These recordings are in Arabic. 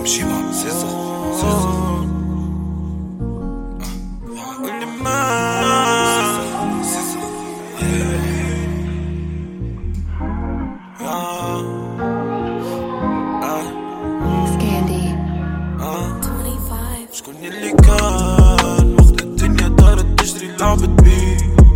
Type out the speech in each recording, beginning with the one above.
شيما سيزر اللي ما سيزر سكاندي 25 شكون اللي كان وقت الدنيا دارت تجري لعبت بيه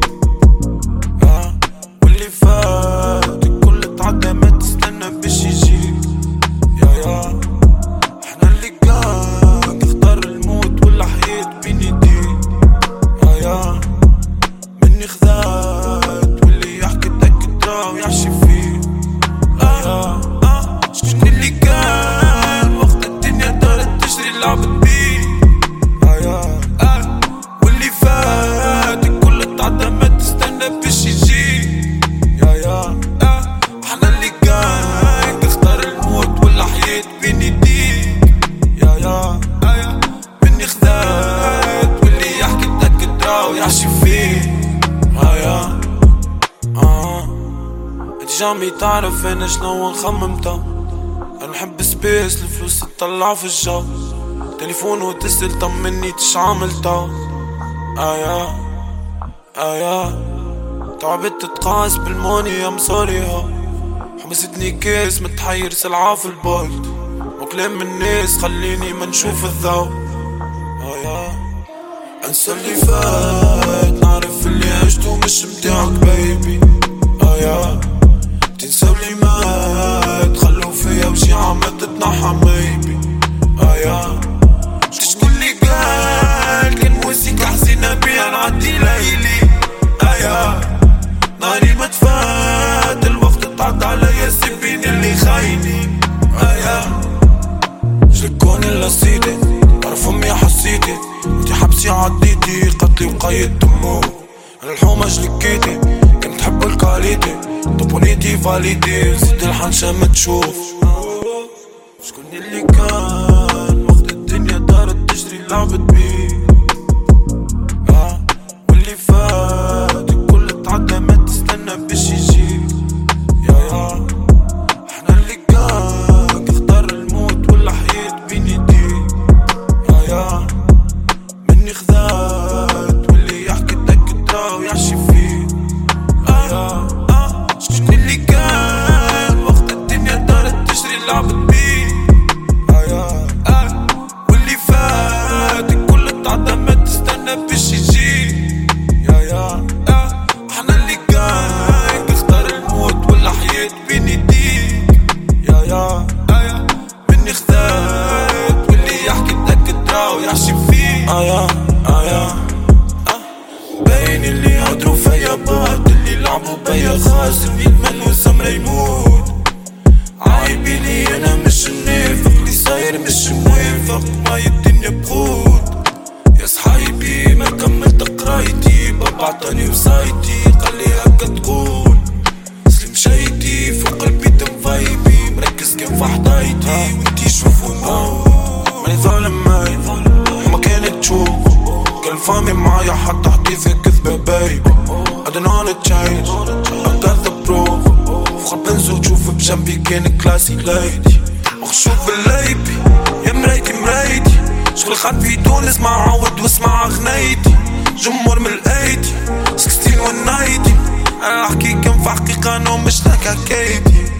واللي فات الكل تعدى ما تستنى باش يجي يا احنا اللي كان تختار الموت ولا حياة بين يديك يا مني خذات واللي يحكي تأكد راه يعشي فيه شكون اللي كان وقت الدنيا دارت تجري لعبت بيه واللي فات الكل تعدى ما تستنى باش يجي احنا اللي كان تختار الموت ولا حياة بين يديك مني خذات واللي يحكي تأكد راه يعشي فيه انت جامي تعرف انا شلون خممتها. انا نحب سبيس الفلوس تطلع في الجو تليفون وتسأل طمني تش عملتها تعبت تتقاس بالموني يا مصاريها حبستني كيس متحير سلعة في البولد وكلام من الناس خليني ما نشوف الضوء انسى اللي فات نعرف اللي عشته مش متاعك بيبي تنسى اللي مات خلو فيا وشي عمل تتنحى ميبي شكون اللي قال كان موسيقى حزينة بيها نعدي ليلي ناري ما تفات الوقت تعدى عليا سيبيني اللي خايني شلكوني الا سيدي عرف امي حسيتي انتي حبسي عديتي قتلي وقيد دمو انا الحومة جلكيتي كنت تحب الكاليتي طبونيتي فاليدي زيد الحنشة ما تشوف شكون اللي كان وقت الدنيا دارت تجري لعبت بيه واللي فات الكل تعدى ما تستنى باش يجي احنا اللي كان تختار الموت ولا حياة بين يديك مني خذات واللي يحكي تأكد راه يعشي فيه شكون اللي كان وقت الدنيا دارت تجري لعبت بيه واللي فات الكل تعدى ما تستنى باش يجي احنا اللي كان تختار الموت ولا حياة بين يديك مني خذات واللي يحكي تأكد راه يعشي فيه باين اللي يهدرو فيا بعض اللي لعبوا بيا خاسر يتمنوا سمرة يموت عايبيني انا مش النافق اللي صاير مش موافق معايا الدنيا بخوت يا صحايبي ما كملت قرايتي بابا عطاني وصايتي قالي هكا تقول سلم شايتي فوق قلبي دم فايبي مركز كان في حضايتي وانتي شوفوا ماني ظالم ماي وما كانت تشوف كان فامي معايا حتى حديثة كذبة بايبي I don't wanna change I got the proof فوق البنزو تشوف بجنبي كان كلاسي لايدي مخشوف باللايبي يا مرايتي شغل خد في تونس ما عود واسمع غنايتي جمهور من الايدي 16 والنايتي انا احكي كم في حقيقة انا مش لك حكايتي